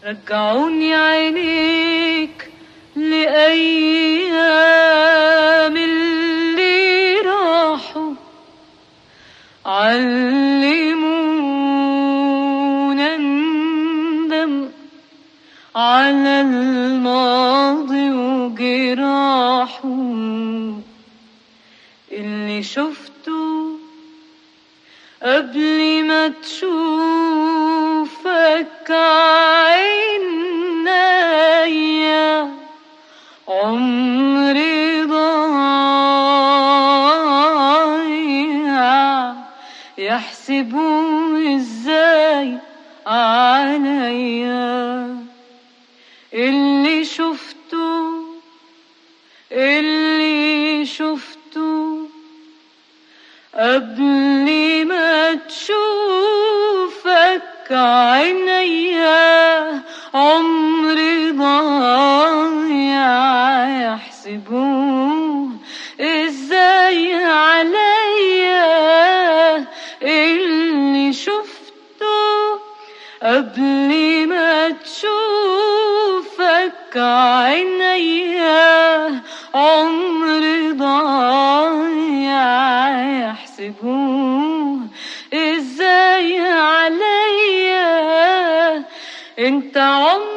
رجعوني عينيك لأيام اللي راحوا، علمونا ندم على الماضي وجراحه. اللي شفته قبل ما تشوفك عينيا، عمري ضايع يحسبوا ازاي عليا. اللي شفته قبل ما تشوفك عينيا، عمري ضايع يحسبوه ازاي عليا. اللي شفته قبل ما تشوفك عينيا، عمري ضايع يحسبوه ازاي عليا. انت عمري